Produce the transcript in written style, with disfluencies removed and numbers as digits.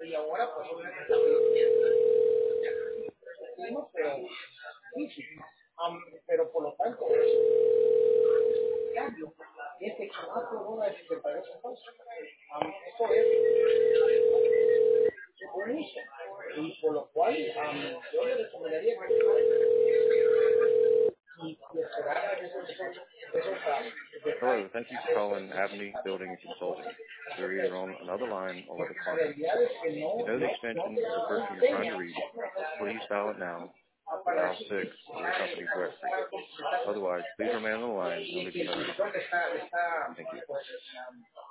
Hello, thank you for calling Avenue Building and Consulting. You're either on another line or with a partner. If you know the extension of the person you're trying to reach, please dial it now or dial 6 for the company directory. Otherwise, please remain on the line and leave a message. Thank you.